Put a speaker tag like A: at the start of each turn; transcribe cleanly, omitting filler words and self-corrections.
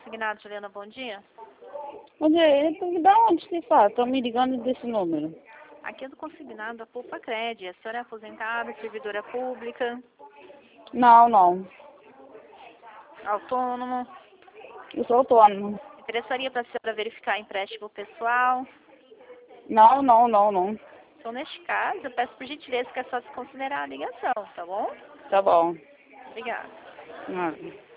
A: consignado, Juliana, bom dia.
B: Bom dia, da onde se fala? Estão me ligando desse número.
A: Aqui é do consignado da Poupa Cred. A senhora é aposentada, servidora pública,
B: Não.
A: autônomo.
B: Eu sou autônomo.
A: Interessaria para a senhora verificar empréstimo pessoal?
B: Não.
A: Então, neste caso, eu peço por gentileza que é só se considerar a ligação, tá bom?
B: Tá bom.
A: Obrigada.
B: Ah.